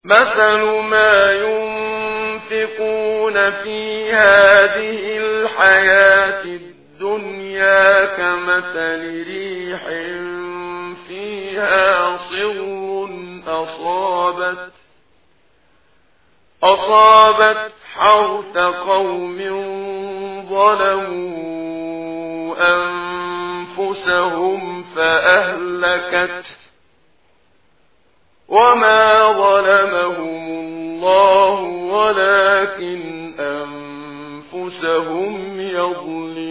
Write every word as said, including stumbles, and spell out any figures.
مثل ما ينفقون في هذه الحياة الدنيا كمثل ريح فيها صر أصابت أصابت حرث قوم ظلموا أنفسهم فأهلكت وما ظلمهم الله ولكن أنفسهم يظلمون